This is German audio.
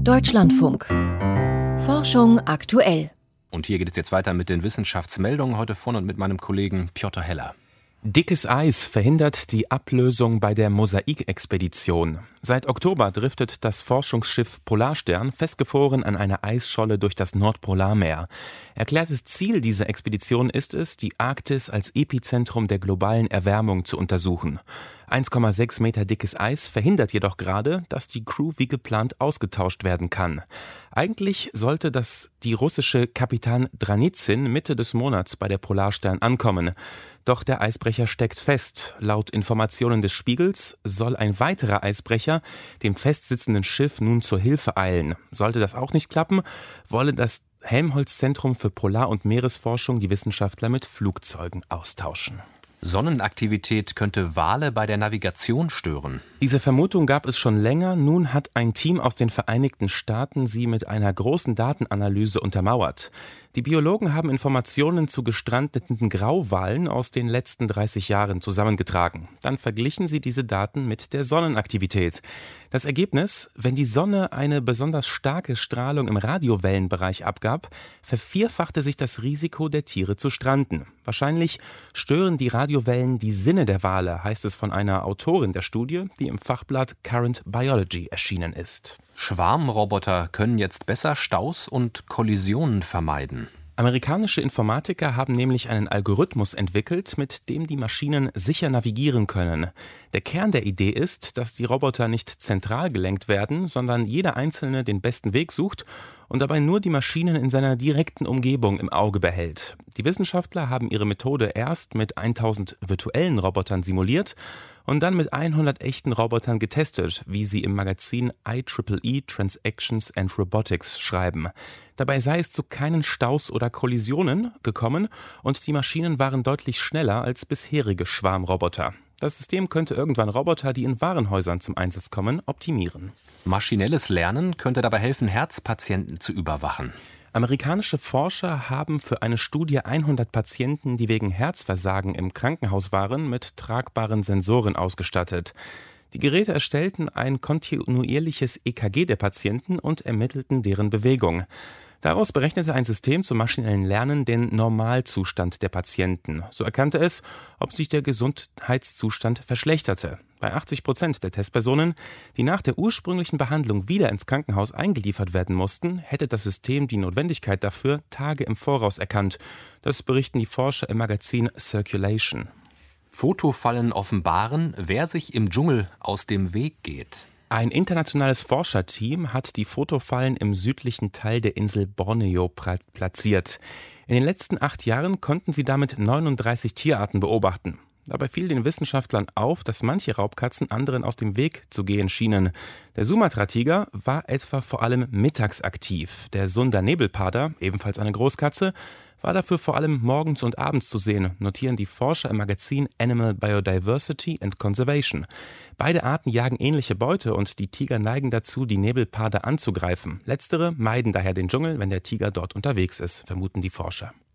Deutschlandfunk. Forschung aktuell. Und hier geht es jetzt weiter mit den Wissenschaftsmeldungen heute von und mit meinem Kollegen Piotr Heller. Dickes Eis verhindert die Ablösung bei der Mosaik-Expedition. Seit Oktober driftet das Forschungsschiff Polarstern festgefroren an einer Eisscholle durch das Nordpolarmeer. Erklärtes Ziel dieser Expedition ist es, die Arktis als Epizentrum der globalen Erwärmung zu untersuchen. 1,6 Meter dickes Eis verhindert jedoch gerade, dass die Crew wie geplant ausgetauscht werden kann. Eigentlich sollte die russische Kapitan Dranitsin Mitte des Monats bei der Polarstern ankommen. Doch der Eisbrecher steckt fest. Laut Informationen des Spiegels soll ein weiterer Eisbrecher dem festsitzenden Schiff nun zur Hilfe eilen. Sollte das auch nicht klappen, wolle das Helmholtz-Zentrum für Polar- und Meeresforschung die Wissenschaftler mit Flugzeugen austauschen. Sonnenaktivität könnte Wale bei der Navigation stören. Diese Vermutung gab es schon länger. Nun hat ein Team aus den Vereinigten Staaten sie mit einer großen Datenanalyse untermauert. Die Biologen haben Informationen zu gestrandeten Grauwalen aus den letzten 30 Jahren zusammengetragen. Dann verglichen sie diese Daten mit der Sonnenaktivität. Das Ergebnis: Wenn die Sonne eine besonders starke Strahlung im Radiowellenbereich abgab, vervierfachte sich das Risiko der Tiere zu stranden. Wahrscheinlich stören die Radiowellen die Sinne der Wale, heißt es von einer Autorin der Studie, die im Fachblatt Current Biology erschienen ist. Schwarmroboter können jetzt besser Staus und Kollisionen vermeiden. Amerikanische Informatiker haben nämlich einen Algorithmus entwickelt, mit dem die Maschinen sicher navigieren können. Der Kern der Idee ist, dass die Roboter nicht zentral gelenkt werden, sondern jeder Einzelne den besten Weg sucht und dabei nur die Maschinen in seiner direkten Umgebung im Auge behält. Die Wissenschaftler haben ihre Methode erst mit 1000 virtuellen Robotern simuliert und dann mit 100 echten Robotern getestet, wie sie im Magazin IEEE Transactions and Robotics schreiben. Dabei sei es zu keinen Staus oder Kollisionen gekommen und die Maschinen waren deutlich schneller als bisherige Schwarmroboter. Das System könnte irgendwann Roboter, die in Warenhäusern zum Einsatz kommen, optimieren. Maschinelles Lernen könnte dabei helfen, Herzpatienten zu überwachen. Amerikanische Forscher haben für eine Studie 100 Patienten, die wegen Herzversagen im Krankenhaus waren, mit tragbaren Sensoren ausgestattet. Die Geräte erstellten ein kontinuierliches EKG der Patienten und ermittelten deren Bewegung. Daraus berechnete ein System zum maschinellen Lernen den Normalzustand der Patienten. So erkannte es, ob sich der Gesundheitszustand verschlechterte. Bei 80% der Testpersonen, die nach der ursprünglichen Behandlung wieder ins Krankenhaus eingeliefert werden mussten, hätte das System die Notwendigkeit dafür Tage im Voraus erkannt. Das berichten die Forscher im Magazin Circulation. Fotofallen offenbaren, wer sich im Dschungel aus dem Weg geht. Ein internationales Forscherteam hat die Fotofallen im südlichen Teil der Insel Borneo platziert. In den letzten 8 Jahren konnten sie damit 39 Tierarten beobachten. Dabei fiel den Wissenschaftlern auf, dass manche Raubkatzen anderen aus dem Weg zu gehen schienen. Der Sumatra-Tiger war etwa vor allem mittags aktiv. Der Sunda-Nebelparder, ebenfalls eine Großkatze, war dafür vor allem morgens und abends zu sehen, notieren die Forscher im Magazin Animal Biodiversity and Conservation. Beide Arten jagen ähnliche Beute und die Tiger neigen dazu, die Nebelparder anzugreifen. Letztere meiden daher den Dschungel, wenn der Tiger dort unterwegs ist, vermuten die Forscher.